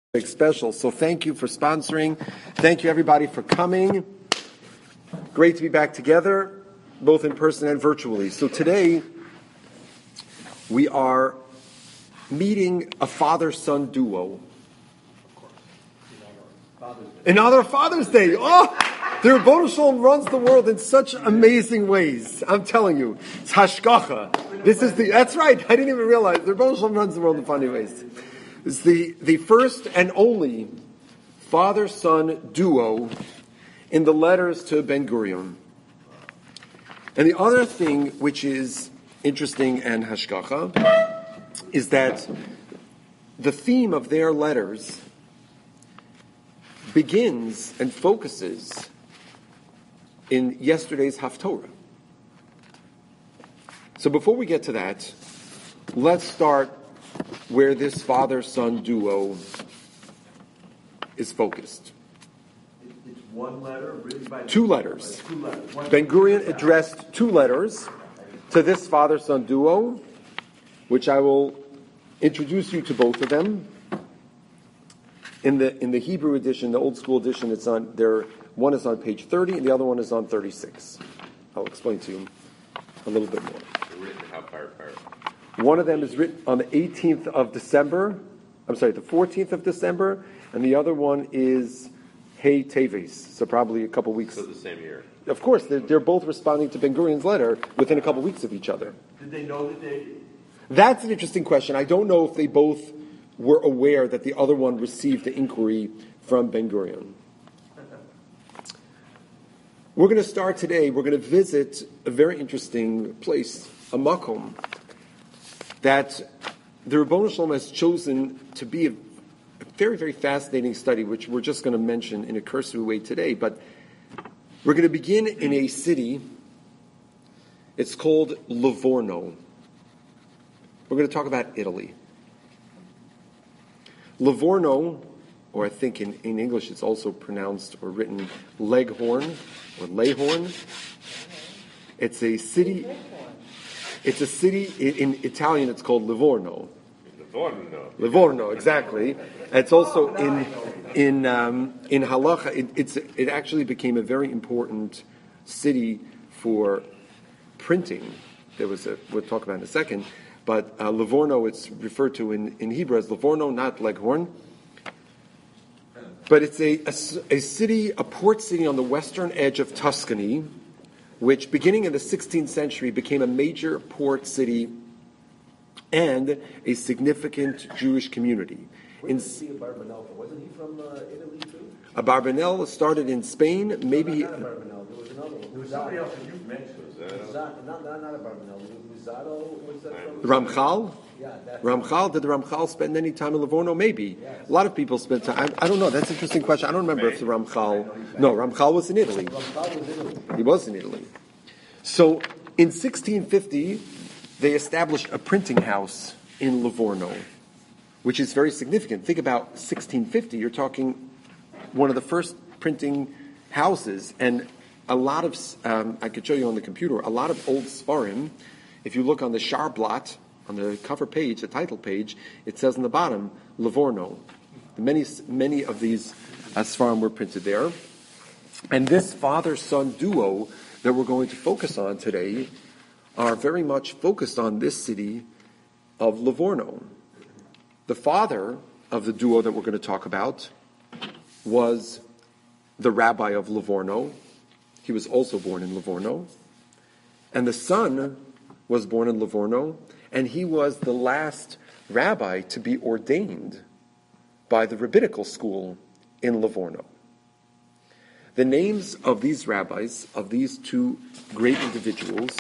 Special. So thank you for sponsoring. Thank you everybody for coming. Great to be back together, both in person and virtually. So today we are meeting a father-son duo. Another Father's Day. Oh, the Rebbeinu Shalom runs the world in such amazing ways. I'm telling you, it's hashgacha. That's right. I didn't even realize the Rebbeinu Shalom runs the world in funny ways. It's the first and only father-son duo in the letters to Ben Gurion. And the other thing which is interesting and hashgacha is that the theme of their letters begins and focuses in yesterday's Haftorah. So before we get to that, let's start where this father-son duo is focused. It's one letter written by two letters. Ben Gurion addressed two letters to this father-son duo, which I will introduce you to both of them. In the Hebrew edition, the old school edition, it's on there. One is on page 30, and the other one is on 36. I'll explain to you a little bit more. Written how far? One of them is written on the 18th of December. I'm sorry, the 14th of December, and the other one is Hey Teves. So probably a couple weeks. So the same year. Of course, they're both responding to Ben Gurion's letter within a couple weeks of each other. Did they know that they? That's an interesting question. I don't know if they both were aware that the other one received the inquiry from Ben Gurion. We're going to start today. We're going to visit a very interesting place, a makom, that the Rebbeinu Shalom has chosen to be a very, very fascinating study, which we're just going to mention in a cursory way today. But we're going to begin in a city. It's called Livorno. We're going to talk about Italy. Livorno, or I think in English it's also pronounced or written Leghorn or Lehorn. It's a city. It's a city in Italian. It's called Livorno. Livorno, exactly. It's also in halacha. It actually became a very important city for printing. We'll talk about it in a second. But Livorno, it's referred to in Hebrew as Livorno, not Leghorn. But it's a city, a port city on the western edge of Tuscany, which beginning in the 16th century became a major port city and a significant Jewish community. Where did he Barbanel? Wasn't he from Italy too? Barbanel started in Spain, maybe. Not a Barbanel. There was another one. There was somebody else that you mentioned. Not a Barbanel. Luzzatto, was that from? Ramchal? Yeah, Ramchal, did the Ramchal spend any time in Livorno? Maybe. Yes. A lot of people spent time. I don't know. That's an interesting question. I don't remember if the Ramchal. No, Ramchal was in Italy. He was in Italy. So in 1650, they established a printing house in Livorno, which is very significant. Think about 1650. You're talking one of the first printing houses, and a lot of, I could show you on the computer, a lot of old Sfarim. If you look on the Sharblat, on the cover page, the title page, it says on the bottom, Livorno. Many of these Sfarim were printed there. And this father-son duo that we're going to focus on today are very much focused on this city of Livorno. The father of the duo that we're going to talk about was the rabbi of Livorno. He was also born in Livorno. And the son was born in Livorno, and he was the last rabbi to be ordained by the rabbinical school in Livorno. The names of these rabbis, of these two great individuals,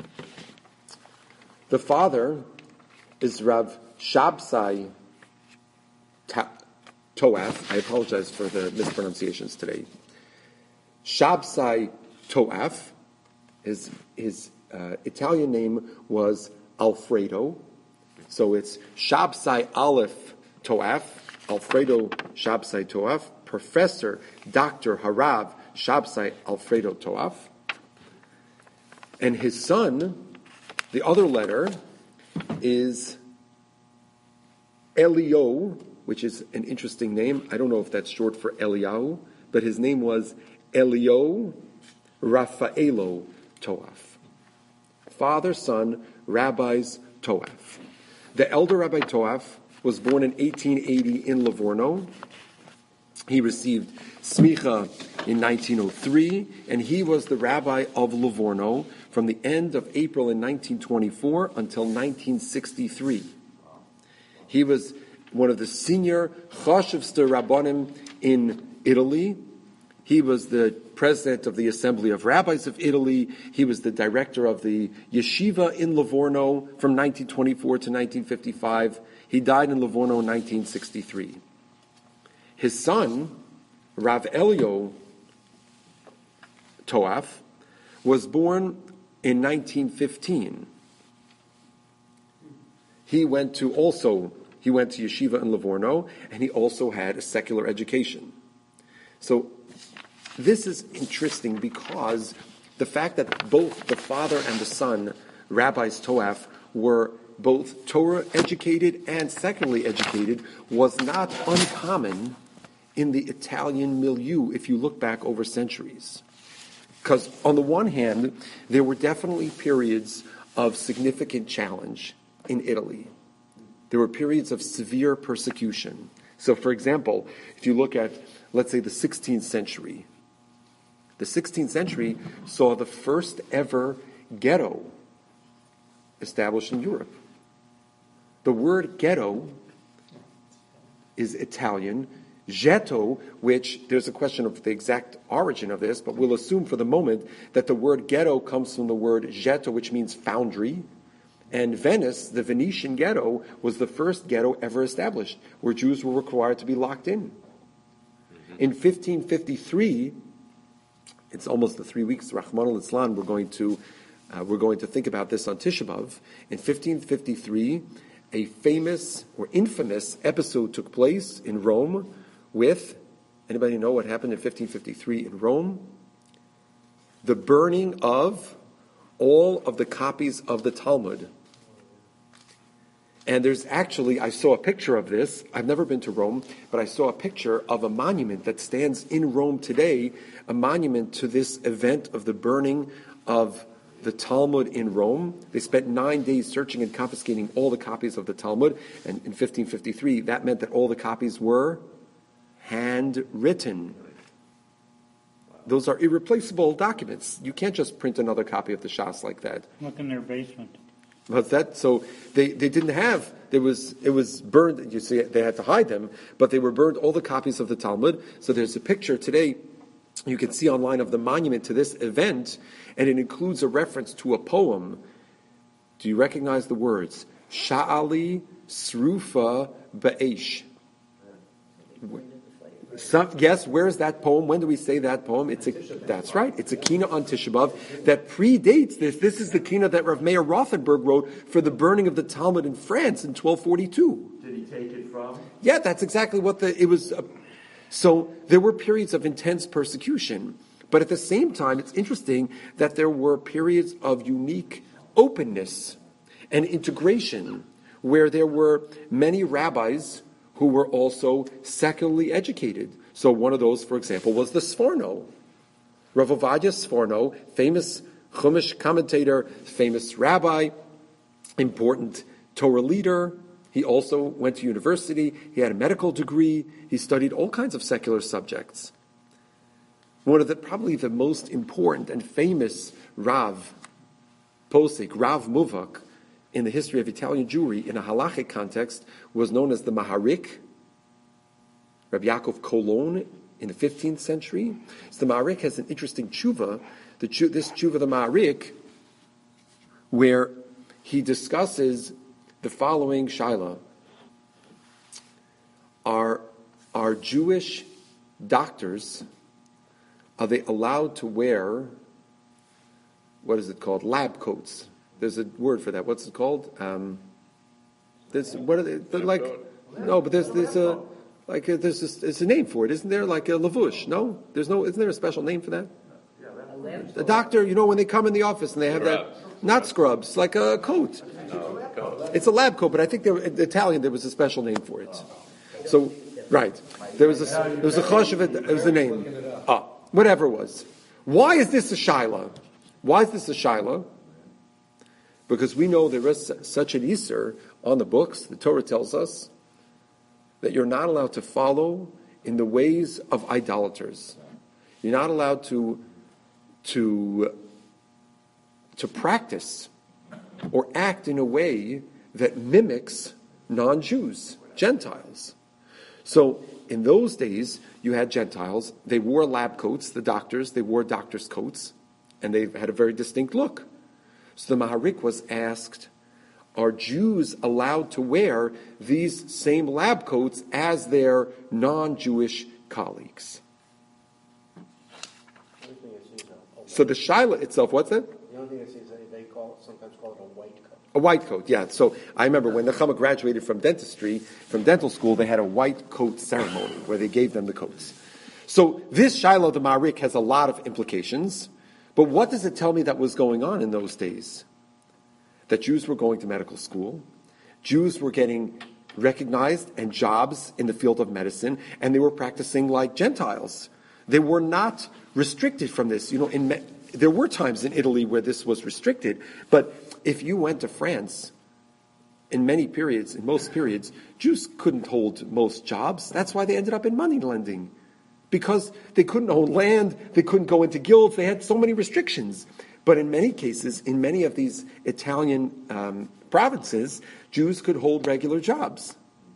the father is Rav Shabsai Toaf. I apologize for the mispronunciations today. Shabsai Toaf, his Italian name was Alfredo. So it's Shabsai Aleph Toaf, Alfredo Shabsai Toaf, Professor Dr. Harav Shabsai Alfredo Toaf. And his son, the other letter, is Elio which is an interesting name. I don't know if that's short for Eliyahu, but his name was Elio Rafaelo Toaf. Father, son, rabbis Toaf. The elder Rabbi Toaf was born in 1880 in Livorno. He received smicha in 1903, and he was the rabbi of Livorno from the end of April in 1924 until 1963. He was one of the senior chashuvste rabbanim in Italy. He was the president of the Assembly of Rabbis of Italy. He was the director of the yeshiva in Livorno from 1924 to 1955. He died in Livorno in 1963. His son, Rav Elio Toaf, was born in 1915. He went to yeshiva in Livorno, and he also had a secular education. So this is interesting because the fact that both the father and the son, Rabbis Toaf, were both Torah educated and secularly educated was not uncommon in the Italian milieu if you look back over centuries. Because on the one hand, there were definitely periods of significant challenge in Italy. There were periods of severe persecution. So for example, if you look at, let's say, the 16th century, the 16th century saw the first ever ghetto established in Europe. The word ghetto is Italian. Ghetto, which there's a question of the exact origin of this, but we'll assume for the moment that the word ghetto comes from the word ghetto, which means foundry. And Venice, the Venetian ghetto, was the first ghetto ever established, where Jews were required to be locked in. In 1553, it's almost the 3 weeks, Rahman al-Islam, we're going to think about this on Tisha B'Av. In 1553, a famous or infamous episode took place in Rome with, anybody know what happened in 1553 in Rome? The burning of all of the copies of the Talmud. And there's actually, I saw a picture of this. I've never been to Rome, but I saw a picture of a monument that stands in Rome today, a monument to this event of the burning of the Talmud in Rome. They spent 9 days searching and confiscating all the copies of the Talmud. And in 1553, that meant that all the copies were handwritten. Those are irreplaceable documents. You can't just print another copy of the Shas like that. Look in their basement. But that, so they didn't have, it was burned, you see, they had to hide them, but they were burned, all the copies of the Talmud. So there's a picture today you can see online of the monument to this event, and it includes a reference to a poem. Do you recognize the words? Sha'ali Srufa Ba'esh. Yes, where is that poem? When do we say that poem? That's right. It's a kina on Tisha B'Av that predates this. This is the kina that Rav Meir Rothenberg wrote for the burning of the Talmud in France in 1242. Did he take it from? Yeah, that's exactly what it was. So there were periods of intense persecution, but at the same time, it's interesting that there were periods of unique openness and integration where there were many rabbis who were also secularly educated. So one of those, for example, was the Sforno. Rav Ovadia Sforno, famous Chumash commentator, famous rabbi, important Torah leader. He also went to university. He had a medical degree. He studied all kinds of secular subjects. One of probably the most important and famous Rav Posek, Rav Muvak, in the history of Italian Jewry, in a halachic context, was known as the Maharik, Rabbi Yaakov Kolon, in the 15th century. So the Maharik has an interesting tshuva, this tshuva, the Maharik, where he discusses the following shaila. Are Jewish doctors, are they allowed to wear, what is it called, lab coats? There's a word for that. What's it called? There's what are they? But like, no, but there's a name for it, isn't there? Like a lavush? No, isn't there a special name for that? The doctor, when they come in the office and they have that, not scrubs, like a coat. It's a lab coat, but I think in Italian there was a special name for it. So, right. There was a choshev, it was the name. Whatever it was. Why is this a shaila? Why is this a shaila? Because we know there is such an Isser on the books. The Torah tells us that you're not allowed to follow in the ways of idolaters. You're not allowed to practice or act in a way that mimics non-Jews, Gentiles. So in those days, you had Gentiles. They wore lab coats, the doctors. They wore doctors' coats, and they had a very distinct look. So the Maharik was asked, are Jews allowed to wear these same lab coats as their non-Jewish colleagues? So the shaila itself, what's that? The only thing I see is they sometimes call it a white coat. A white coat, yeah. So I remember when Nechama graduated from dental school, they had a white coat ceremony where they gave them the coats. So this Shiloh the Maharik has a lot of implications, but what does it tell me that was going on in those days? That Jews were going to medical school, Jews were getting recognized and jobs in the field of medicine, and they were practicing like Gentiles. They were not restricted from this. There were times in Italy where this was restricted, but if you went to France, in most periods, Jews couldn't hold most jobs. That's why they ended up in money lending. Because they couldn't own land, they couldn't go into guilds, they had so many restrictions. But in many cases, in many of these Italian provinces, Jews could hold regular jobs.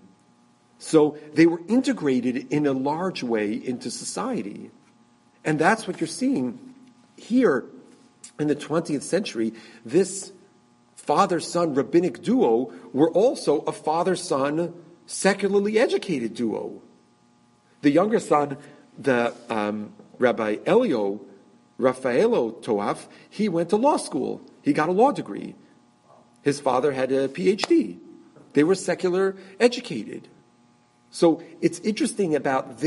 So they were integrated in a large way into society. And that's what you're seeing here in the 20th century. This father-son rabbinic duo were also a father-son secularly educated duo. The younger son, the Rabbi Elio Raffaello Toaf, he went to law school. He got a law degree. His father had a PhD. They were secular educated. So it's interesting about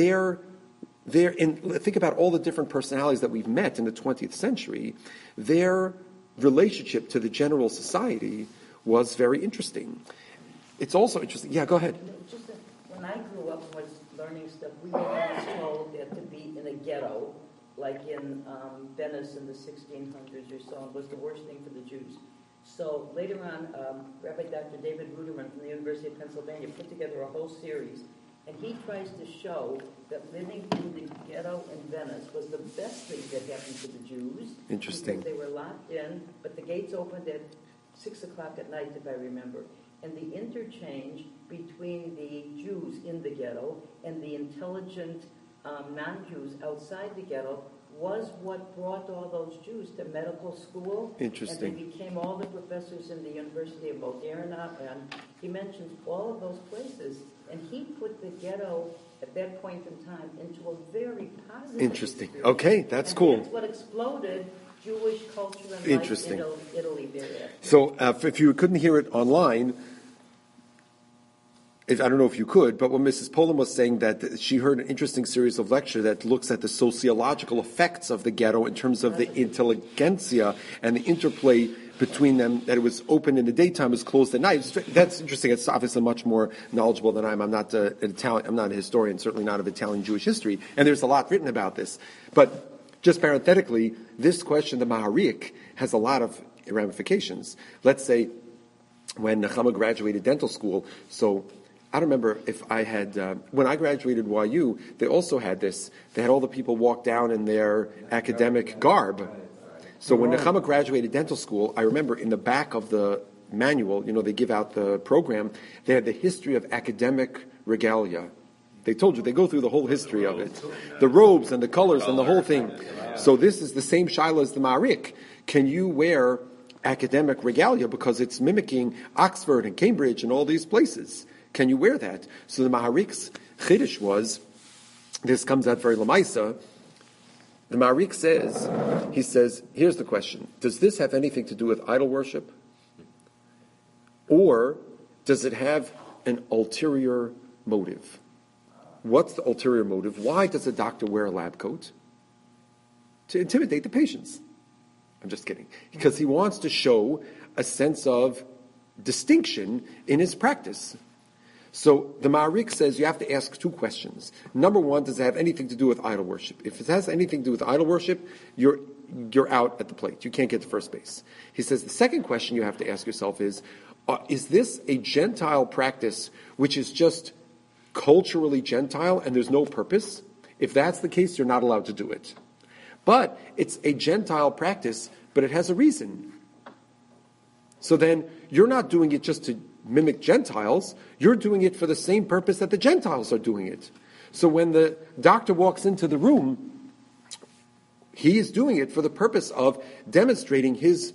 and think about all the different personalities that we've met in the 20th century. Their relationship to the general society was very interesting. It's also interesting. Yeah, go ahead. Just when I grew up and was learning stuff, we were always told that to be in a ghetto, like in Venice in the 1600s or so, was the worst thing for the Jews. So later on, Rabbi Dr. David Ruderman from the University of Pennsylvania put together a whole series, and he tries to show that living in the ghetto in Venice was the best thing that happened to the Jews. Interesting. Because they were locked in, but the gates opened at 6 o'clock at night, if I remember. And the interchange between the Jews in the ghetto and the intelligent non-Jews outside the ghetto was what brought all those Jews to medical school. Interesting. And they became all the professors in the University of Moderna, and he mentions all of those places. And he put the ghetto at that point in time into a very positive Interesting. experience. Okay, that's and cool. That's what exploded Jewish culture and Interesting. life in Italy thereafter. So if you couldn't hear it online, I don't know if you could, but when Mrs. Poland was saying that she heard an interesting series of lecture that looks at the sociological effects of the ghetto in terms of the intelligentsia and the interplay between them, that it was open in the daytime, was closed at night. That's interesting. It's obviously much more knowledgeable than I am. I'm not an Italian. I'm not a historian, certainly not of Italian Jewish history, and there's a lot written about this. But just parenthetically, this question, the Maharik, has a lot of ramifications. Let's say when Nechama graduated dental school, so I don't remember if I had, when I graduated YU, they also had this. They had all the people walk down in their academic garb. So when Nechama graduated dental school, I remember in the back of the manual, they give out the program, they had the history of academic regalia. They told you, they go through the whole history of it. The robes and the colors and the whole thing. So this is the same Shiloh as the Maharik. Can you wear academic regalia because it's mimicking Oxford and Cambridge and all these places? Can you wear that? So the Maharik's chiddush was, this comes out very lamaisa. The Maharik says, here's the question. Does this have anything to do with idol worship? Or does it have an ulterior motive? What's the ulterior motive? Why does a doctor wear a lab coat? To intimidate the patients. I'm just kidding. Because he wants to show a sense of distinction in his practice. So the Ma'arik says you have to ask two questions. Number one, does it have anything to do with idol worship? If it has anything to do with idol worship, you're out at the plate. You can't get to first base. He says the second question you have to ask yourself is this a Gentile practice which is just culturally Gentile and there's no purpose? If that's the case, you're not allowed to do it. But it's a Gentile practice, but it has a reason. So then you're not doing it just to mimic Gentiles, you're doing it for the same purpose that the Gentiles are doing it. So when the doctor walks into the room, he is doing it for the purpose of demonstrating his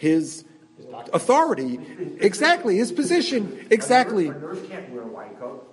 authority, exactly, his position, exactly. A nurse can't wear a white coat.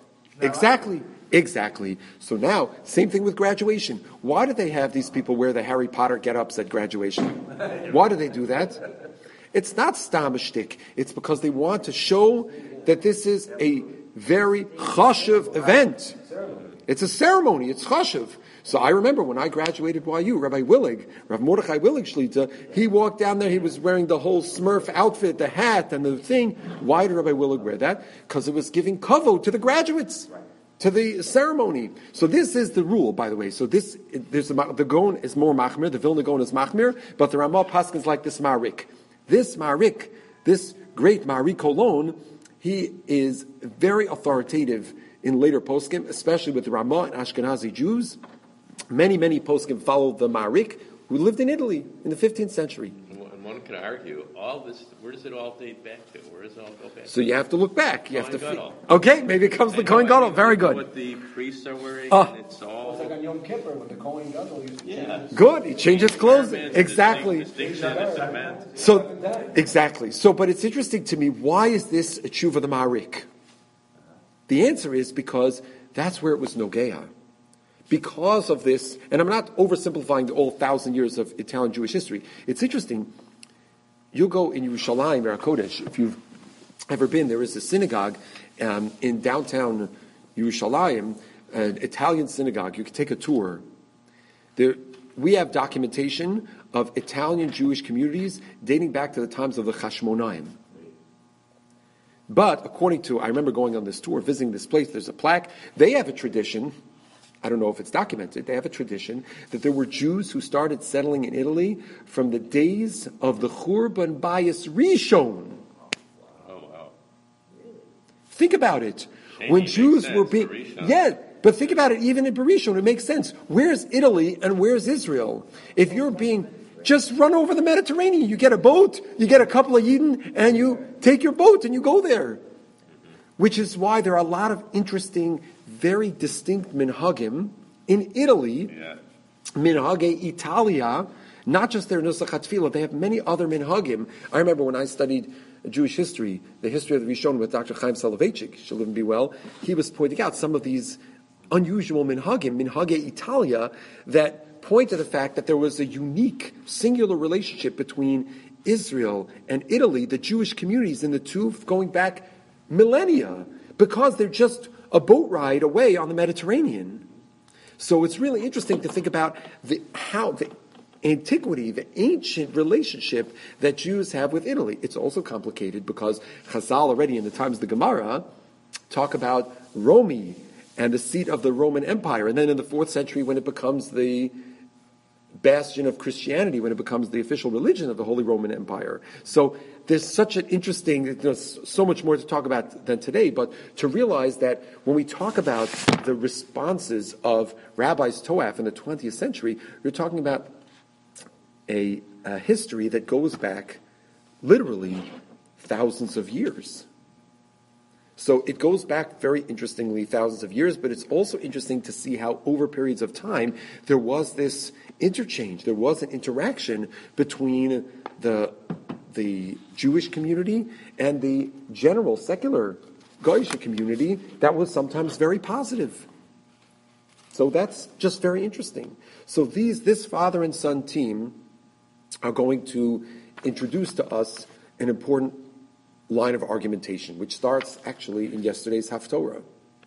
Exactly. So now, same thing with graduation. Why do they have these people wear the Harry Potter get-ups at graduation? Why do they do that? It's not stam shtick. It's because they want to show that this is a very chashuv event. It's a ceremony. It's chashuv. So I remember when I graduated YU, Rabbi Willig, Rav Mordechai Willig Shlita, he walked down there, he was wearing the whole Smurf outfit, the hat and the thing. Why did Rabbi Willig wear that? Because it was giving kavod to the graduates, to the ceremony. So this is the rule, by the way. So the Gaon is more machmir, the Vilna Gaon is machmir, but the Ramah Paskins like this Ma'arik. This Ma'arik, this great Ma'arik Kolon, he is very authoritative in later poskim, especially with the Ramah and Ashkenazi Jews. Many poskim followed the Ma'arik, who lived in Italy in the 15th century. And one could argue, all this, where does it all date back to? Where does it all go back to? So you have to look back. You have to. Kohen Gadol. Okay, maybe it comes to the Kohen Gadol. Very good. What the priests are wearing, and it's all... It's like on Yom Kippur with the Kohen Gadol. Yeah. Good. He changed his clothes. Exactly. Distinction, it's a meant. So, exactly. So, but it's interesting to me, why is this a tshuva the Ma'arik? The answer is because that's where it was Nogea. Because of this, and I'm not oversimplifying all 1,000 years of Italian Jewish history. It's interesting. You'll go in Yerushalayim, Kodesh, if you've ever been, there is a synagogue in downtown Yerushalayim, an Italian synagogue. You can take a tour. We have documentation of Italian Jewish communities dating back to the times of the Chashmonaim. But according to, I remember going on this tour, visiting this place, there's a plaque. They have a tradition, I don't know if it's documented, they have a tradition that there were Jews who started settling in Italy from the days of the Churban Bayis Rishon. Oh, wow. Think about it. When Jews were being... Yeah, but think about it, even in Berishon, it makes sense. Where's Italy and where's Israel? If you're being... Just run over the Mediterranean. You get a boat, you get a couple of Yidden, and you take your boat and you go there. Which is why there are a lot of interesting, very distinct minhagim in Italy. Yeah. Minhage Italia, not just their Nusach HaTfilah, they have many other minhagim. I remember when I studied Jewish history, the history of the Rishon with Dr. Chaim Soloveitchik, she'll live and be well, he was pointing out some of these unusual minhagim, Minhage Italia, that point to the fact that there was a unique, singular relationship between Israel and Italy, the Jewish communities in the two going back millennia, because they're just a boat ride away on the Mediterranean. So it's really interesting to think about how the antiquity, the ancient relationship that Jews have with Italy. It's also complicated because Chazal already in the times of the Gemara talk about Romi and the seat of the Roman Empire, and then in the 4th century when it becomes the bastion of Christianity, when it becomes the official religion of the Holy Roman Empire. So there's such an interesting, there's so much more to talk about than today, but to realize that when we talk about the responses of rabbis Toaf in the 20th century, you're talking about a history that goes back literally thousands of years. So it goes back very interestingly thousands of years, but it's also interesting to see how over periods of time there was this interchange, there was an interaction between the Jewish community and the general secular Goyish community that was sometimes very positive. So that's just very interesting. So this father and son team are going to introduce to us an important line of argumentation, which starts actually in yesterday's Haftorah.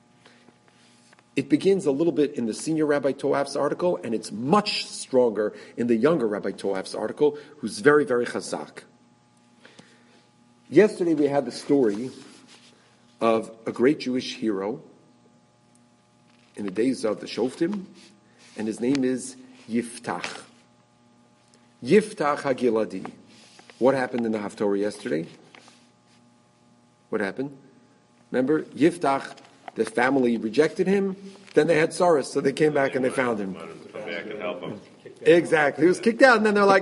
It begins a little bit in the senior Rabbi Toaf's article, and it's much stronger in the younger Rabbi Toaf's article, who's very, very chazak. Yesterday we had the story of a great Jewish hero in the days of the Shoftim, and his name is Yiftach. Yiftach HaGiladi. What happened in the Haftorah yesterday? What happened? Remember, Yiftach, the family rejected him, then they had sorrows, so they came back and they found him. Wanted to come back and help him. Exactly. He was kicked out, and then they're like,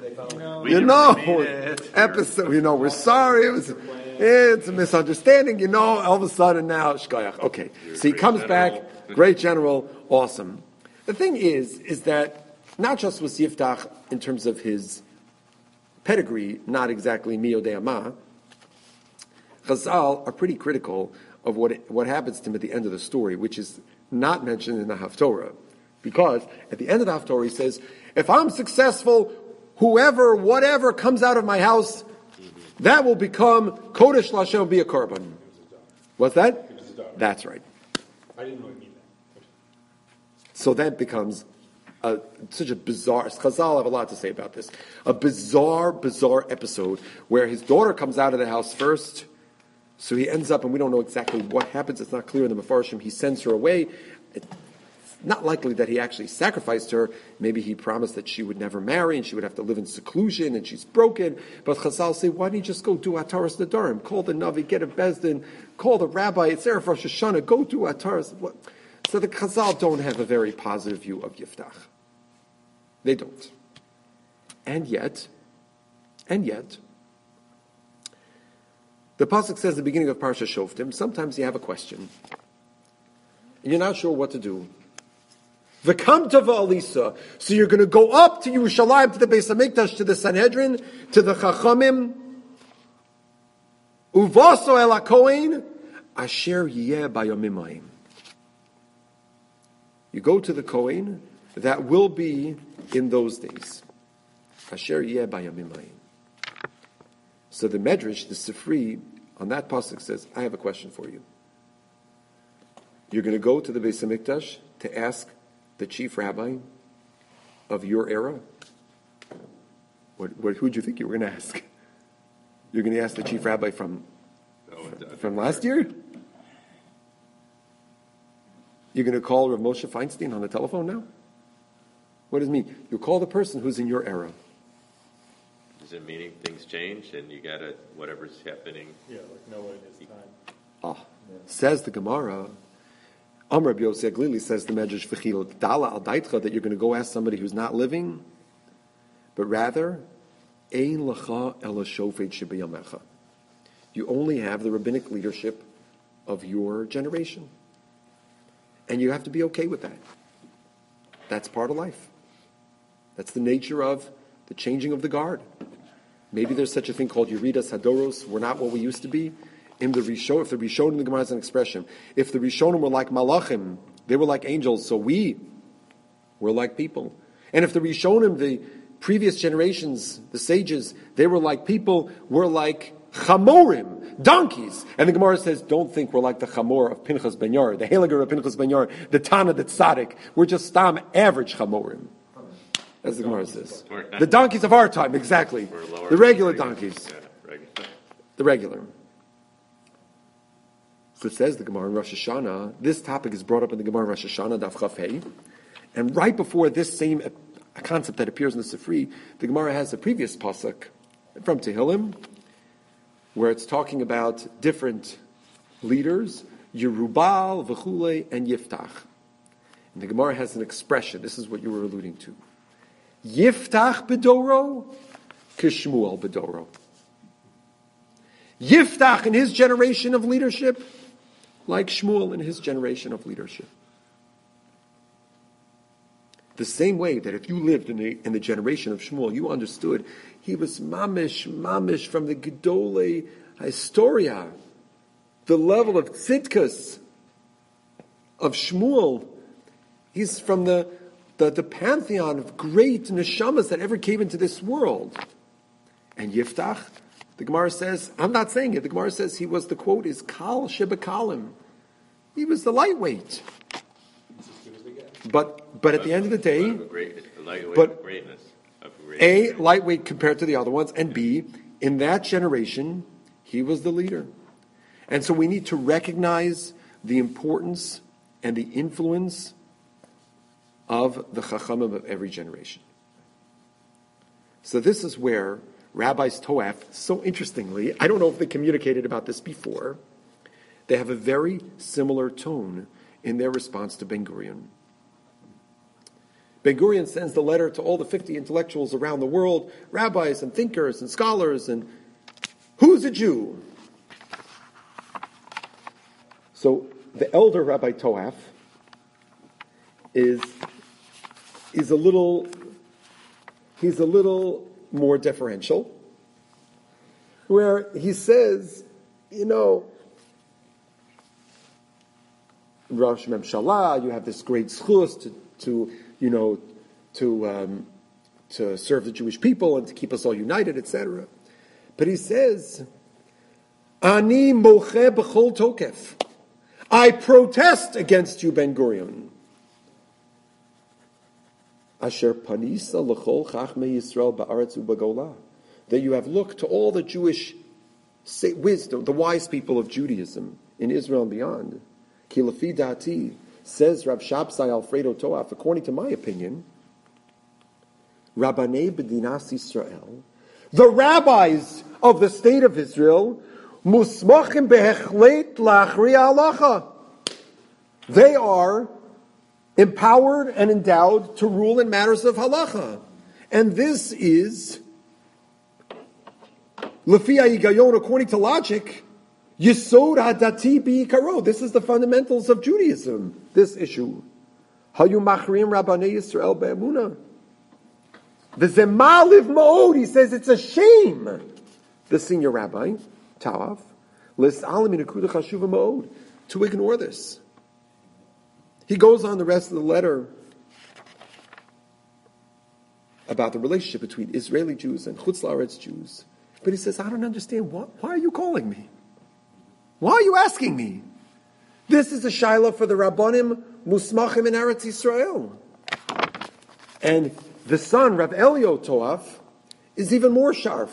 episode, we're sorry, it's a misunderstanding, all of a sudden now, shkoyach. Okay. So he comes back, great general, awesome. The thing is that not just was Yiftach in terms of his pedigree, not exactly mi yodei ma. Chazal are pretty critical of what happens to him at the end of the story, which is not mentioned in the Haftorah. Because at the end of the Haftorah he says, if I'm successful, whatever comes out of my house, that will become Kodesh Lashem, will be a korban. What's that? That's right. I didn't know it mean that. So that becomes such a bizarre, Chazal have a lot to say about this, a bizarre episode where his daughter comes out of the house first, so he ends up, and we don't know exactly what happens, it's not clear in the Mefarshim, he sends her away. It's not likely that he actually sacrificed her, maybe he promised that she would never marry and she would have to live in seclusion and she's broken, but Chazal say, why don't you just go do Ataras Nadarim, call the Navi, get a Bezdin, call the rabbi, it's Erev Rosh Hashanah, go do Ataras. So the Chazal don't have a very positive view of Yiftach. They don't. And yet, the pasuk says at the beginning of Parsha Shoftim, sometimes you have a question, and you're not sure what to do. V'kam tava Alisa. So you're going to go up to Yerushalayim, to the Beis Hamikdash, to the Sanhedrin, to the Chachamim. Uvaso el HaKohen, asher yeh bayomim. You go to the Kohen, that will be in those days. Asher yeh bayomim. So the Medrash, the Sifri, on that pasuk says, I have a question for you. You're going to go to the Beis Hamikdash to ask the chief rabbi of your era? Who do you think you were going to ask? You're going to ask the chief rabbi from last year? You're going to call Rav Moshe Feinstein on the telephone now? What does it mean? You call the person who's in your era. Does it mean things change and you got to, whatever's happening? Yeah, like know what it is time. Says the Gemara, Amr Rabbi Yossi Aglili says the Medrash V'chil Dala Al Daitcha, that you're going to go ask somebody who's not living, but rather, Ein Lacha Ela Shofet Shebeyamecha. You only have the rabbinic leadership of your generation. And you have to be okay with that. That's part of life. That's the nature of the changing of the guard. Maybe there's such a thing called Yeridas Hadoros. We're not what we used to be. If the Rishonim in the Gemara is an expression, if the Rishonim were like Malachim, they were like angels, so we were like people. And if the Rishonim, the previous generations, the sages, they were like people, we're like Chamorim, donkeys. And the Gemara says, don't think we're like the Chamor of Pinchas Ben Yair, the Heliger of Pinchas Ben Yair, the Tana, the Tzaddik. We're just Stam average Chamorim. As the Gemara says. The donkeys of our time, exactly. The regular donkeys. The regular. So it says the Gemara in Rosh Hashanah, this topic is brought up in the Gemara in Rosh Hashanah, Daf Chaf Hei, and right before this same concept that appears in the Sifri, the Gemara has a previous pasuk from Tehillim, where it's talking about different leaders, Yerubal, V'chule, and Yiftach. And the Gemara has an expression, this is what you were alluding to. Yiftach bedoro, Kishmuel bedoro. Yiftach in his generation of leadership, like Shmuel in his generation of leadership. The same way that if you lived in the generation of Shmuel, you understood he was mamish from the Gedolei Historia, the level of tzidkus of Shmuel. He's from the pantheon of great neshamas that ever came into this world. And Yiftach, the Gemara says, I'm not saying it, the Gemara says he was, the quote is, Kal Shebekalim. He was the lightweight. But at the end of the day, A, lightweight compared to the other ones, and B, in that generation, he was the leader. And so we need to recognize the importance and the influence of the Chachamim of every generation. So this is where Rabbis Toaf, so interestingly, I don't know if they communicated about this before, they have a very similar tone in their response to Ben Gurion. Ben Gurion sends the letter to all the 50 intellectuals around the world, rabbis and thinkers and scholars, and who's a Jew? So the elder Rabbi Toaf is a little more deferential, where he says, Rosh Memshalah, you have this great zchus to serve the Jewish people and to keep us all united, etc. But he says, Ani moche b'chol tokef. I protest against you, Ben Gurion. Asher panisa l'chol chachmei Yisrael ba'aretz u'bagolah. That you have looked to all the Jewish wisdom, the wise people of Judaism in Israel and beyond. Ki lefi da'ati, says Rav Shabsai Alfredo Toaf, according to my opinion, Rabbanei b'dinas Yisrael, the rabbis of the state of Israel, musmachim behechlet lachriya halacha. They are empowered and endowed to rule in matters of halacha. And this is, lefi higayon, according to logic, Yesod hadati bi'ikaro. This is the fundamentals of Judaism, this issue. Hayu machriim rabbanei Yisrael be'emunah. V'zemaliv ma'od, he says it's a shame. The senior rabbi, Toaf, lists alim in akuda chashuva ma'od, to ignore this. He goes on the rest of the letter about the relationship between Israeli Jews and Chutz La'aretz Jews. But he says, I don't understand, why are you calling me? Why are you asking me? This is a shaila for the Rabbanim Musmachim in Eretz Yisrael. And the son, Rav Elio Toaf, is even more sharp.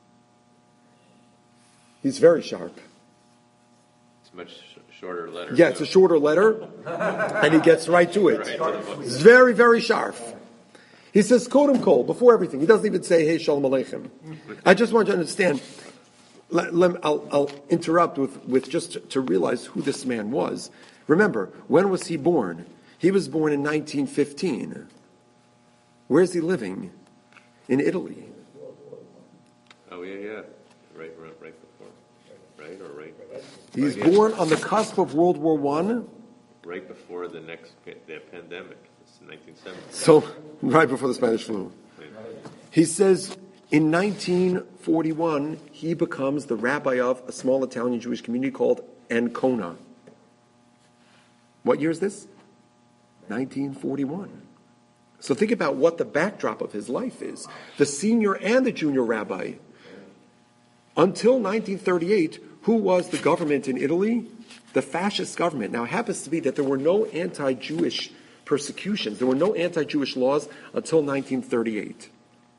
He's very sharp. It's a much shorter letter. Yeah, it's a shorter letter, and he gets right to it. It's very, very sharp. He says, Kodem Kol, before everything. He doesn't even say, hey, Shalom Aleichem. I just want you to understand. I'll interrupt with just to realize who this man was. Remember, when was he born? He was born in 1915. Where's he living? In Italy. Oh, yeah. Right before. Right, or right. He's born on the cusp of World War I. Right before the pandemic. It's 1970. So, right before the Spanish flu. He says, in 1941, he becomes the rabbi of a small Italian Jewish community called Ancona. What year is this? 1941. So think about what the backdrop of his life is. The senior and the junior rabbi. Until 1938, who was the government in Italy? The fascist government. Now, it happens to be that there were no anti-Jewish persecutions. There were no anti-Jewish laws until 1938.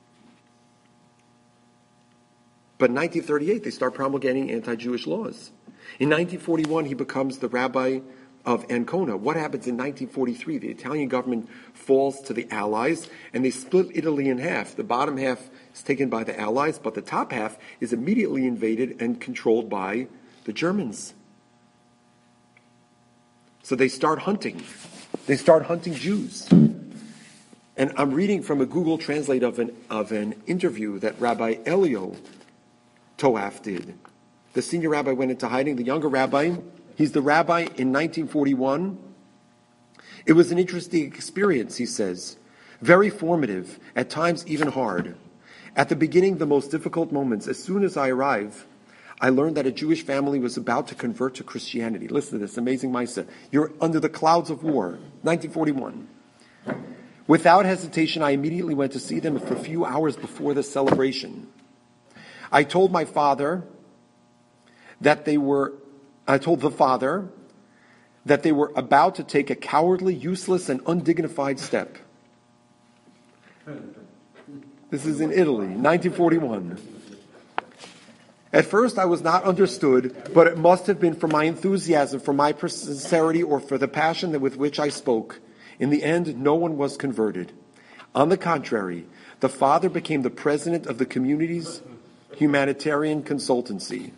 But in 1938, they start promulgating anti-Jewish laws. In 1941, he becomes the rabbi of Ancona. What happens in 1943? The Italian government falls to the Allies, and they split Italy in half. The bottom half is taken by the Allies, but the top half is immediately invaded and controlled by the Germans. So they start hunting. They start hunting Jews. And I'm reading from a Google Translate of an interview that Rabbi Elio Toaf did. The senior rabbi went into hiding. The younger rabbi, he's the rabbi in 1941. It was an interesting experience, he says. Very formative, at times even hard. At the beginning, the most difficult moments. As soon as I arrived, I learned that a Jewish family was about to convert to Christianity. Listen to this, amazing Maisa. You're under the clouds of war, 1941. Without hesitation, I immediately went to see them for a few hours before the celebration. I told the father that they were about to take a cowardly, useless, and undignified step. This is in Italy, 1941. At first I was not understood, but it must have been for my enthusiasm, for my sincerity, or for the passion with which I spoke. In the end, no one was converted. On the contrary, the father became the president of the community's humanitarian consultancy.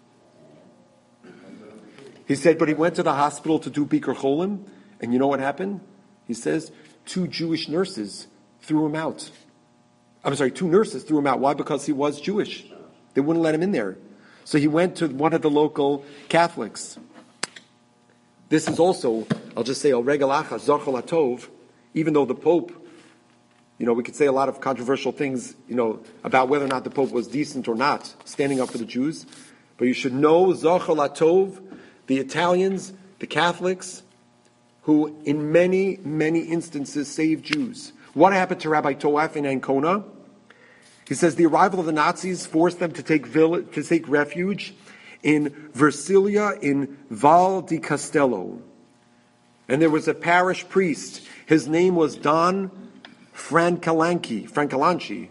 He said, but he went to the hospital to do Bikur Cholim, and you know what happened? He says, 2 Jewish nurses threw him out. 2 nurses threw him out. Why? Because he was Jewish. They wouldn't let him in there. So he went to one of the local Catholics. This is also, I'll just say, Regalacha, Zachal Atov, even though the Pope, we could say a lot of controversial things, about whether or not the Pope was decent or not, standing up for the Jews. But you should know, Zachal Atov, the Italians, the Catholics, who in many, many instances saved Jews. What happened to Rabbi Toaf in Ancona? He says the arrival of the Nazis forced them to take refuge in Versilia in Val di Castello. And there was a parish priest. His name was Don Francalanci.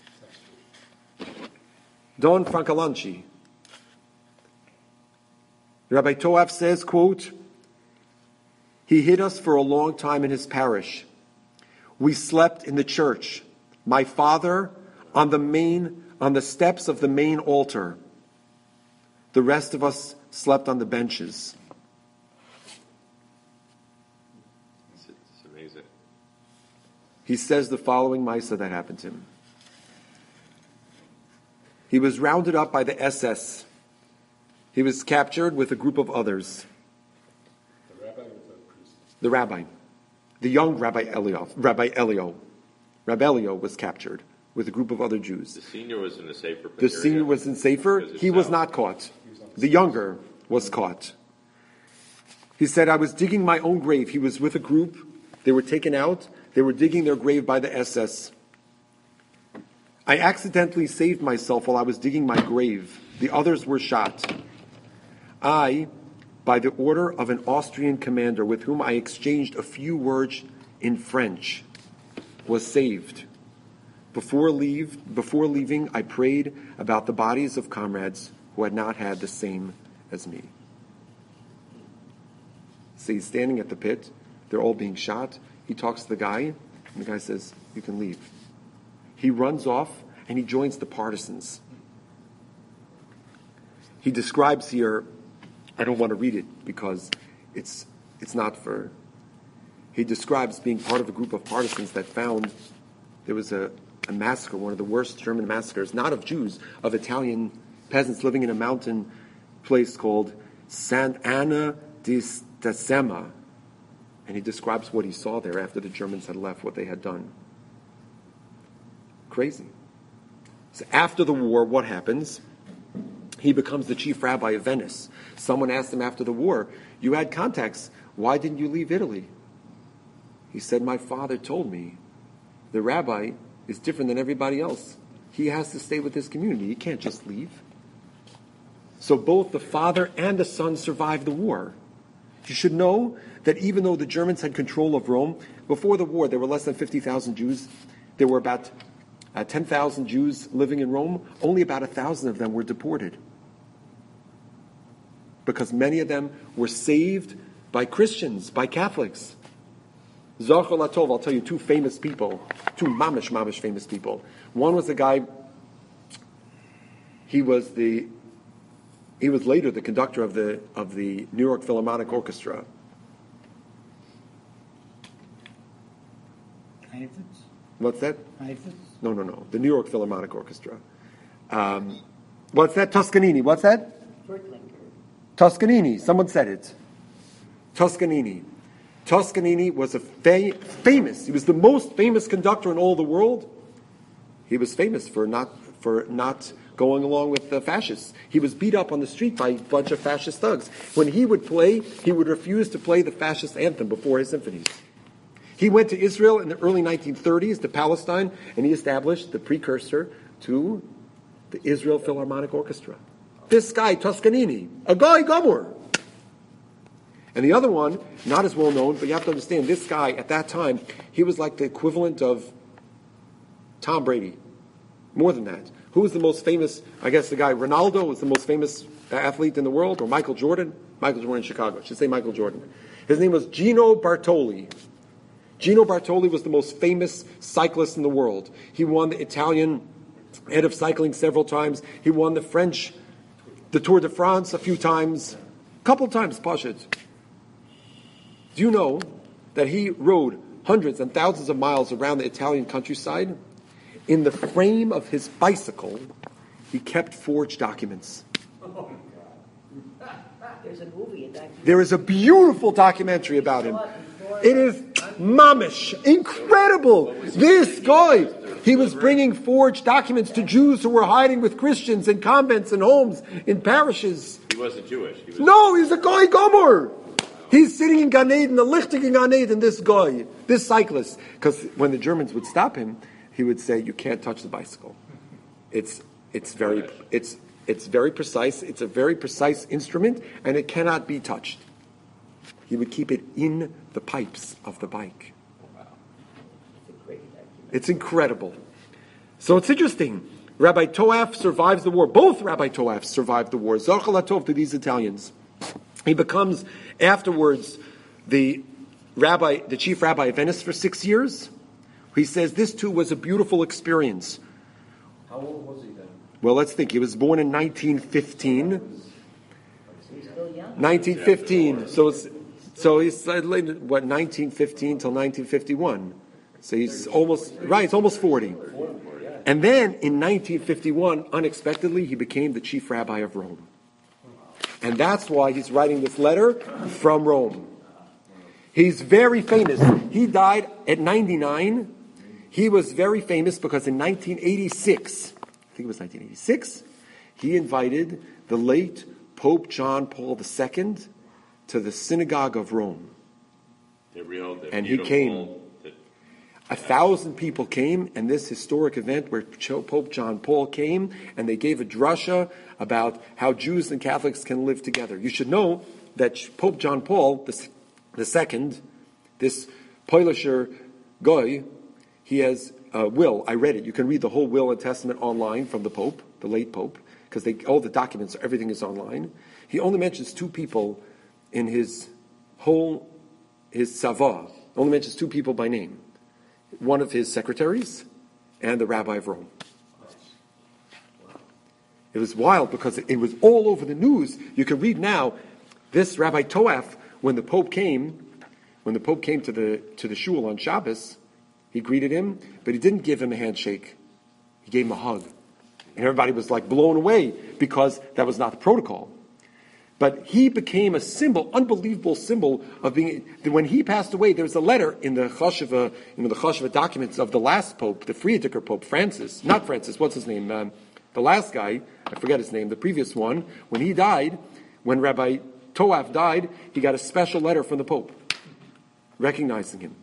Don Francalanci. Rabbi Toaf says, quote, he hid us for a long time in his parish. We slept in the church. My father on the steps of the main altar. The rest of us slept on the benches. It's amazing. He says the following Maisa that happened to him. He was rounded up by the SS. He was captured with a group of others. The rabbi or the priest? The rabbi. The young Rabbi Elio. Rabbi Elio was captured with a group of other Jews. The senior was in the Sefer. The senior was in Sefer. He was not caught. The younger was caught. He said, I was digging my own grave. He was with a group. They were taken out. They were digging their grave by the SS. I accidentally saved myself while I was digging my grave. The others were shot. I, by the order of an Austrian commander with whom I exchanged a few words in French, was saved. Before leaving, I prayed about the bodies of comrades who had not had the same as me. So he's standing at the pit. They're all being shot. He talks to the guy, and the guy says, you can leave. He runs off, and he joins the partisans. He describes here, I don't want to read it because it's not for... He describes being part of a group of partisans that found there was a massacre, one of the worst German massacres, not of Jews, of Italian peasants living in a mountain place called Sant'Anna di Stazzema. And he describes what he saw there after the Germans had left, what they had done. Crazy. So after the war, what happens? He becomes the chief rabbi of Venice. Someone asked him after the war, you had contacts, why didn't you leave Italy? He said, my father told me the rabbi is different than everybody else. He has to stay with his community. He can't just leave. So both the father and the son survived the war. You should know that even though the Germans had control of Rome, before the war there were less than 50,000 Jews. There were about 10,000 Jews living in Rome. Only about 1,000 of them were deported. Because many of them were saved by Christians, by Catholics. Zachar Latov, I'll tell you two famous people, two mamish famous people. One was a guy, he was later the conductor of the New York Philharmonic Orchestra. Heifetz? What's that? Heifetz? No. The New York Philharmonic Orchestra. What's that? Toscanini. What's that? Toscanini. Someone said it. Toscanini. Toscanini was a famous. He was the most famous conductor in all the world. He was famous for not going along with the fascists. He was beat up on the street by a bunch of fascist thugs. When he would play, he would refuse to play the fascist anthem before his symphonies. He went to Israel in the early 1930s, to Palestine, and he established the precursor to the Israel Philharmonic Orchestra. This guy, Toscanini, a guy Gomor. And the other one, not as well known, but you have to understand, this guy, at that time, he was like the equivalent of Tom Brady. More than that. Who is the most famous? I guess the guy Ronaldo is the most famous athlete in the world, or Michael Jordan? Michael Jordan in Chicago. I should say Michael Jordan. His name was Gino Bartoli. Gino Bartoli was the most famous cyclist in the world. He won the Italian head of cycling several times. He won the Tour de France a few times. A couple times, Pashit. Do you know that he rode hundreds and thousands of miles around the Italian countryside? In the frame of his bicycle, he kept forged documents. There's a movie, There is a beautiful documentary about him. It is mamish, incredible. This guy, he was bringing forged documents to Jews who were hiding with Christians in convents and homes, in parishes. He wasn't Jewish. No, he's a guy Gomer. He's sitting in Gan Eden, the Lichtig in Gan Eden, this guy, this cyclist. Because when the Germans would stop him, he would say, "You can't touch the bicycle. It's very precise. It's a very precise instrument, and it cannot be touched." He would keep it in the pipes of the bike. It's incredible. So it's interesting. Rabbi Toaf survives the war. Both Rabbi Toafs survived the war. Zochel Hatov to these Italians. He becomes afterwards the chief rabbi of Venice for 6 years. He says this too was a beautiful experience. How old was he then? Well, let's think. He was born in 1915. He's still young. 1915. So he's 1915 till 1951. So he's almost 40. And then in 1951, unexpectedly, he became the chief rabbi of Rome. And that's why he's writing this letter from Rome. He's very famous. He died at 99. He was very famous because in 1986, I think it was 1986, he invited the late Pope John Paul II to the synagogue of Rome. And he came. 1,000 people came, and this historic event where Pope John Paul came, and they gave a drasha about how Jews and Catholics can live together. You should know that Pope John Paul II, this Polisher guy, he has a will. I read it. You can read the whole will and testament online from the Pope, the late Pope, because all the documents, everything is online. He only mentions 2 people in his Sava. Only mentions 2 people by name. One of his secretaries and the rabbi of Rome. It was wild because it was all over the news. You can read now, this Rabbi Toaf, when the Pope came to the shul on Shabbos, he greeted him, but he didn't give him a handshake. He gave him a hug. And everybody was like blown away because that was not the protocol. But he became a symbol, unbelievable symbol of being. When he passed away, there's a letter in the Chashava documents of the last Pope, the Friedricher Pope, not Francis, what's his name? The last guy, I forget his name, the previous one. When he died, when Rabbi Toaf died, he got a special letter from the Pope, recognizing him.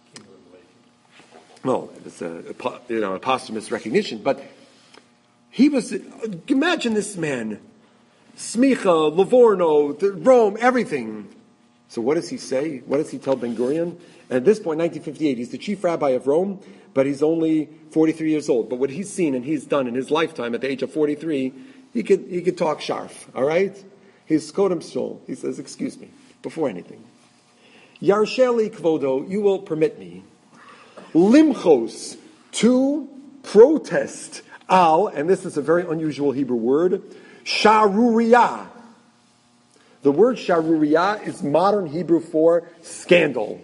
Well, it's a posthumous recognition, but he was. Imagine this man. Smicha, Livorno, Rome, everything. So what does he say? What does he tell Ben Gurion? And at this point, 1958, he's the chief rabbi of Rome, but he's only 43 years old. But what he's seen and he's done in his lifetime at the age of 43, he could talk sharf, all right? He's Kodem Shol. He says, excuse me, before anything. Yarsheli Kvodo, you will permit me, limchos, to protest al, and this is a very unusual Hebrew word, Sharuriyah. The word Sharuriyah is modern Hebrew for scandal.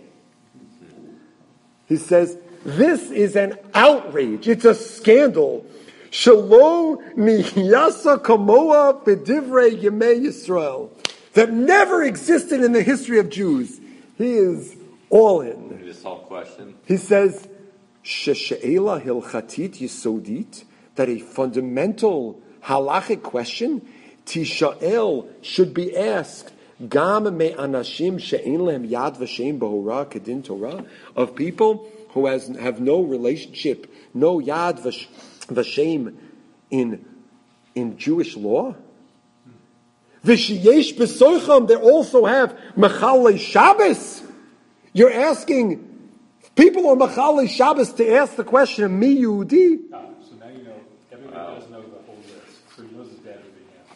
He says, this is an outrage. It's a scandal. Shalo niyasa kamoa b'divrei yemei Yisrael. That never existed in the history of Jews. He is all in. This whole question. He says, Sheshe'ela hilchatit yisodit, that a fundamental halachic question, Tishael, should be asked, Gam me anashim she'en lehem yad v'shem b'hora kedin Torah, of people who have no relationship, no yad v'shem in Jewish law. V'sheyesh b'soicham, they also have mechalei Shabbos. You're asking people on mechalei Shabbos to ask the question of mi Yehudi. So now you know, everybody does know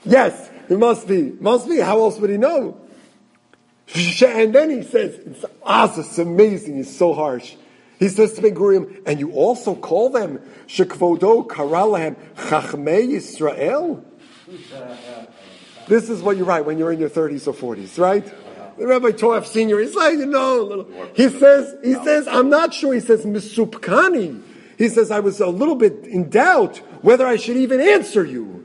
Yes, it must be. Must be. How else would he know? And then he says, it's amazing, he's so harsh. He says to Ben Gurion, and you also call them Shekvodo Karalahem Chachmei Yisrael? This is what you write when you're in your 30s or 40s, right? The Rabbi Toaf Sr., he's like, he says, I'm not sure, he says, Misupkani. He says, I was a little bit in doubt whether I should even answer you.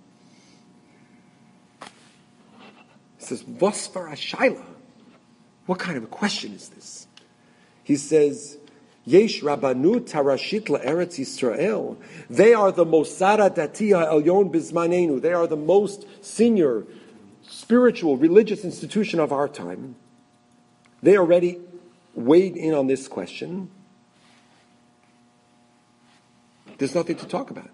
He says, Vosfar Ashayla. What kind of a question is this? He says, Yesh Rabbanu Tarashit LaEretz Yisrael. They are the Mosara Datiya Elyon Bizmanenu. They are the most senior spiritual, religious institution of our time. They already weighed in on this question. There's nothing to talk about.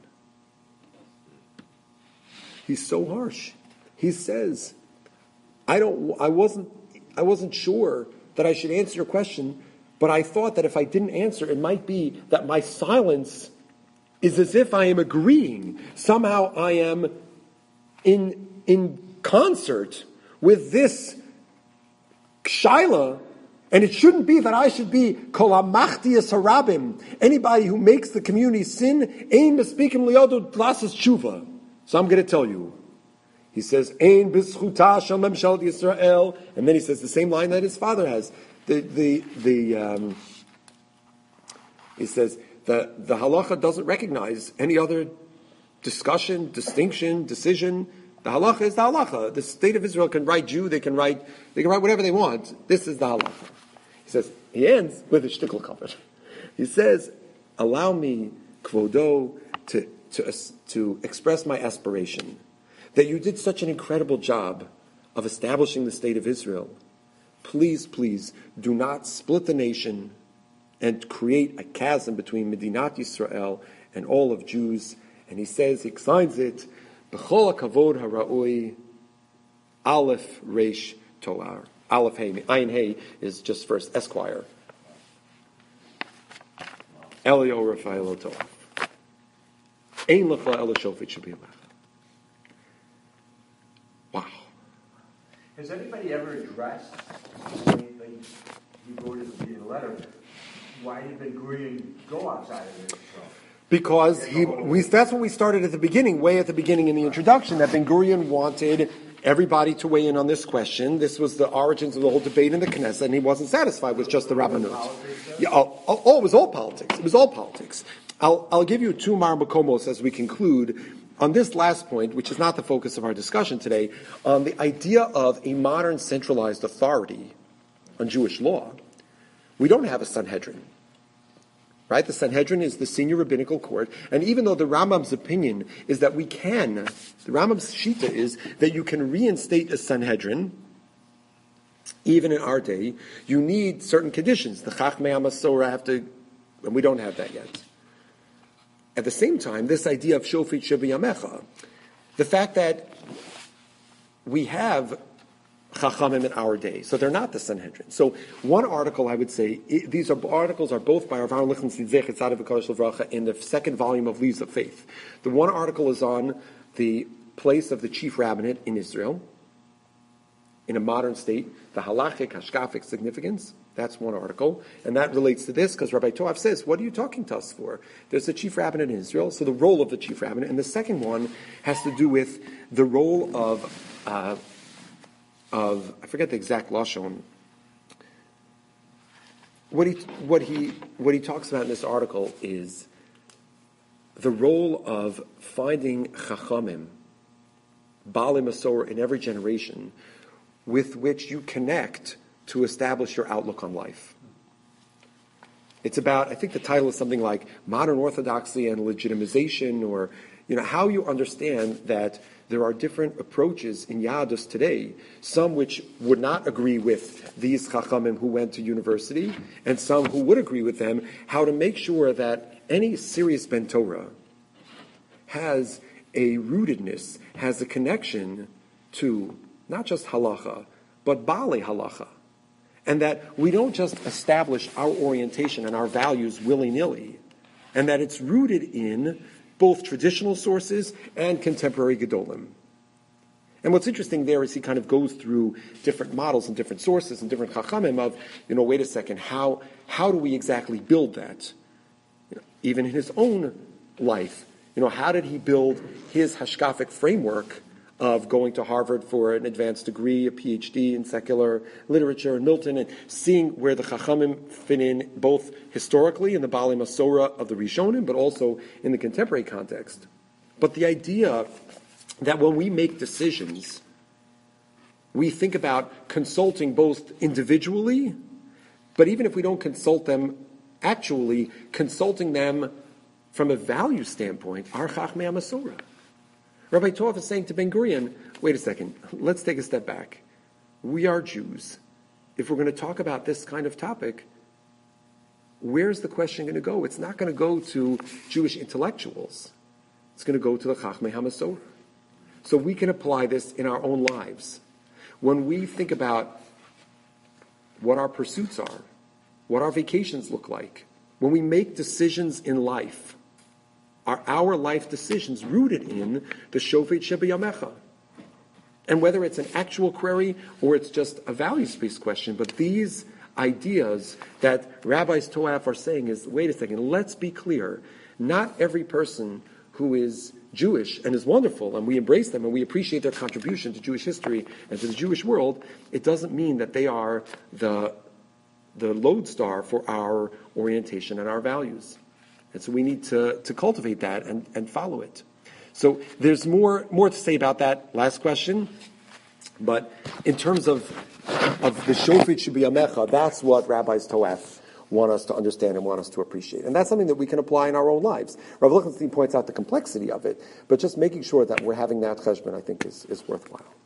He's so harsh. He says, I wasn't sure that I should answer your question, but I thought that if I didn't answer, it might be that my silence is as if I am agreeing. Somehow I am in concert with this shaila, and it shouldn't be that I should be kol hamachtias harabim. Anybody who makes the community sin, ein mespikim liyodu lasas tshuva. So I'm going to tell you. He says, ein b'schuta shel memshalat Yisrael, and then he says the same line that his father has. He says that the halacha doesn't recognize any other discussion, distinction, decision. The halacha is the halacha. The state of Israel can write Jew, they can write whatever they want. This is the halacha. He says, he ends with a shtickle cover. He says, allow me, kvodo, to express my aspiration that you did such an incredible job of establishing the state of Israel. Please, please, do not split the nation and create a chasm between Medinat Yisrael and all of Jews. And he says, he signs it, B'chol HaKavod HaRa'ui, Aleph Reish Toar. Aleph Hey, Ayin Hey is just first Esquire. Elio Rafael Toar. Ein L'cha Ela Shofet Shabiyamach. Wow. Has anybody ever addressed, like you wrote it in a letter, why did Ben Gurion go outside of it? Because that's what we started at the beginning, way at the beginning in the introduction, that Ben Gurion wanted everybody to weigh in on this question. This was the origins of the whole debate in the Knesset, and he wasn't satisfied with just the Rabbanut. Yeah, it was all politics. It was all politics. I'll give you two Mar Makomos as we conclude on this last point, which is not the focus of our discussion today, on the idea of a modern centralized authority on Jewish law. We don't have a Sanhedrin. Right? The Sanhedrin is the senior rabbinical court, and even though the Rambam's opinion is that the Rambam's shita is that you can reinstate a Sanhedrin, even in our day, you need certain conditions. The Chachmei HaMasorah have to, and we don't have that yet. At the same time, this idea of Shofet Shebiyamecha, the fact that we have Chachamim in our day, so they're not the Sanhedrin. So one article, I would say, these articles are both by Rav Aaron Lichtenstein Zechet Tzaddik V'Kodesh L'Vracha in the second volume of Leaves of Faith. The one article is on the place of the chief rabbinate in Israel, in a modern state, the halachic, hashkafic significance. That's one article. And that relates to this, because Rabbi Toav says, what are you talking to us for? There's a chief rabbinate in Israel, so the role of the chief rabbinate. And the second one has to do with the role of I forget the exact lashon. What he talks about in this article is the role of finding chachamim, Baalei Masorah in every generation, with which you connect to establish your outlook on life. It's about, I think the title is something like Modern Orthodoxy and Legitimization, or how you understand that there are different approaches in Yadus today, some which would not agree with these Chachamim who went to university, and some who would agree with them, how to make sure that any serious Ben Torah has a rootedness, has a connection to not just halacha, but Baalei halacha. And that we don't just establish our orientation and our values willy-nilly, and that it's rooted in both traditional sources and contemporary Gedolim. And what's interesting there is he kind of goes through different models and different sources and different chachamim of, wait a second, how do we exactly build that? Even in his own life, how did he build his hashkafic framework of going to Harvard for an advanced degree, a PhD in secular literature, and Milton, and seeing where the chachamim fit in both historically in the Baalei Masorah of the Rishonim, but also in the contemporary context. But the idea that when we make decisions, we think about consulting both individually, but even if we don't consult them actually, consulting them from a value standpoint, our Chachmei HaMasorah. Rabbi Tov is saying to Ben Gurion, wait a second, let's take a step back. We are Jews. If we're going to talk about this kind of topic, where's the question going to go? It's not going to go to Jewish intellectuals. It's going to go to the Chachmei HaMasorah. So we can apply this in our own lives. When we think about what our pursuits are, what our vacations look like, when we make decisions in life, are our life decisions rooted in the Shofet Shebeyamecha? And whether it's an actual query or it's just a values-based question, but these ideas that Rabbis Toaf are saying is, wait a second, let's be clear. Not every person who is Jewish and is wonderful, and we embrace them and we appreciate their contribution to Jewish history and to the Jewish world, it doesn't mean that they are the lodestar for our orientation and our values. And so we need to cultivate that and follow it. So there's more to say about that last question, but in terms of the Shofet Shebeyamecha, that's what Rabbis Toaf want us to understand and want us to appreciate. And that's something that we can apply in our own lives. Rav Lichtenstein points out the complexity of it, but just making sure that we're having that cheshbon, I think, is worthwhile.